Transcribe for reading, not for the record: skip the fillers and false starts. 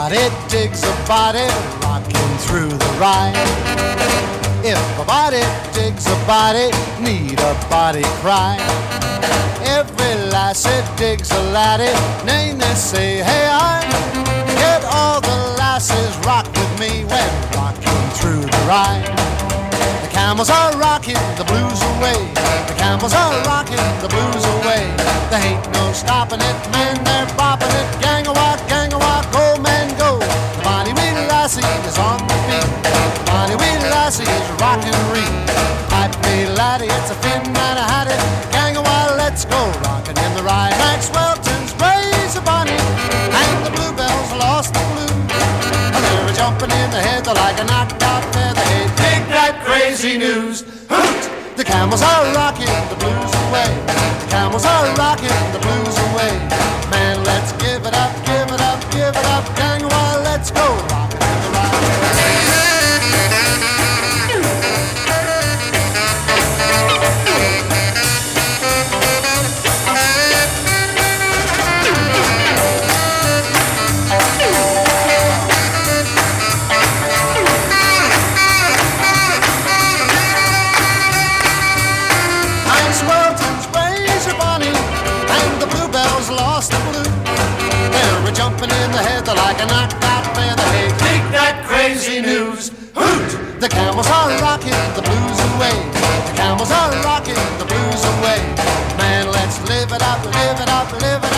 body digs a body, rocking through the ride. If a body digs a body, need a body cry. Every lassie digs a laddie, nay, they say, hey, I get all the lassies rock with me when rocking through the ride. The camels are rocking the blues away. The camels are rocking the blues away. There ain't no stopping it, man, they're bopping it. Gang a walk, go, man, go. The bonny wee lassie is on the beat. The bonny wee lassie is rocking ring. Pipe me laddie, it's a fin and a hattie. Gang a while, let's go, rocking in the ride. Maxwellton's raise a bonny, and the bluebells lost the blue. They were jumping in the head, they're like a knocked out feather. Hey, take that crazy news. Hoot! The camels are rocking the blues away. The camels are rocking the blues away. Man, let's give it up, give it up, give it up. Gang a while, let's go, rocking in the ride. Jumping in the heather like a knocked out feather. Hey, take that crazy news. Hoot! The camels are rocking the blues away. The camels are rocking the blues away. Man, let's live it up, live it up, live it up.